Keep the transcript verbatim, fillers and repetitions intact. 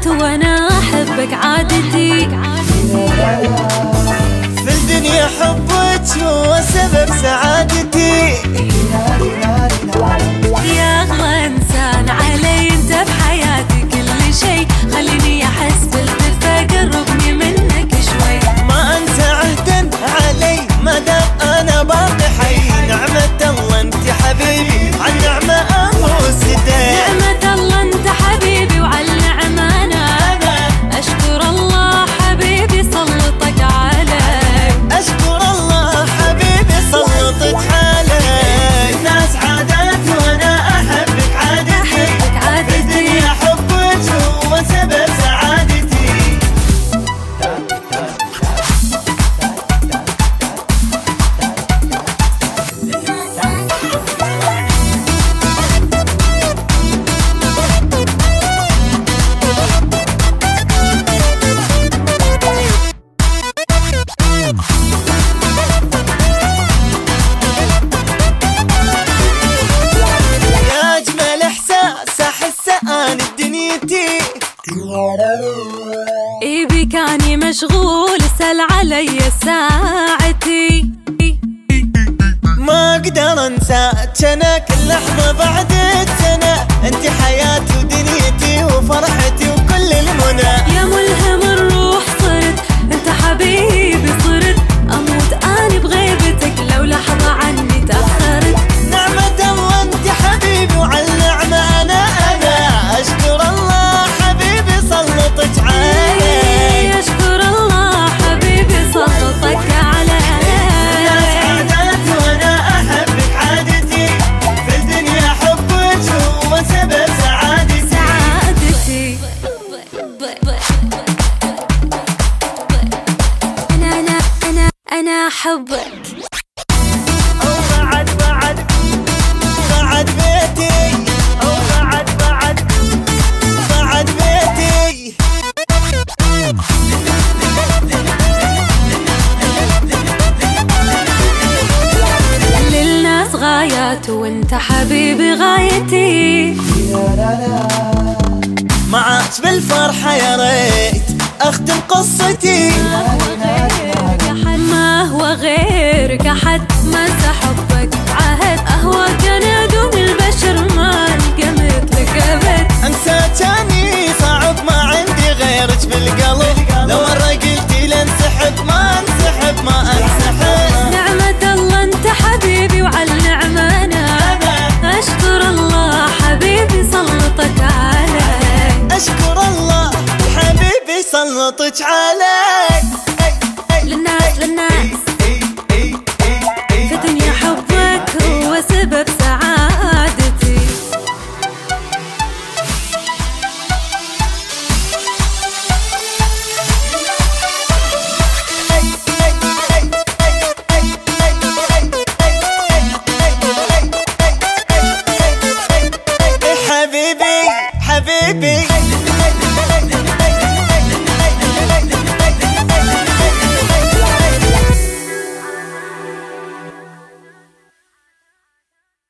ساعات وانا احبك عادتي. في الدنيا حبك هو سبب سعادتي. يا اغلى انسان علي انت بحياتي، كل شي خليني احس بالدفا، قربني منك شوي. ما انسى عهدا علي ما دام انا باقي حي. نعمة الله انت حبيبي عالنعمة اغوص يدي. نعمة الله انت حبيبي وعالنعمة انا اشكر الله حبيبي سلطك علي. اشكر الله حبيبي سلطك علي. الناس عادات وانا احبك عادتي. في الدنيا حبك هو سبب سعادتي. يا اجمل احساس احسه انا بدنيتي. اي بكاني مشغول اسأل علي ساعتي. ما اقدر انساك انا كل لحظة بعد سنة. انت حياتي ودنيتي وفرحتي وكل المنى. يا ملهم الروح صرت انت حبيبي، صرت اموت اني بغيبتك لو لحظة عني تأخرت. نعمة الله انت حبيبي وعالنعمة انا انا اشكر الله حبيبي سلطك علي. اشكر الله حبيبي سلطك علي. الناس عادات وانا احبك عادتي. في الدنيا حبك هو سبب سعادتي. سعادتي انا انا انا انا احبك. بعد بعد بعد بيتي. بعد بعد بعد بيتي. للناس غايات وانت حبيبي غايتي. معاك بالفرحة يا ريت اختم قصتي. ما هو غيرك أحد، ما انسى حبك عهد. أهواك أنا دون البشر ما ألقى مثلك أبد. انساكاني صعب ما عندي غيرك بالقلب. لو مرة قلتي لانسحب ما انسحب ما انسحب. نعمة الله انت حبيبي وعالنعمة أنا أشكر الله حبيبي سلطك علي. اشكر الله حبيبي سلطك علي. للناس للناس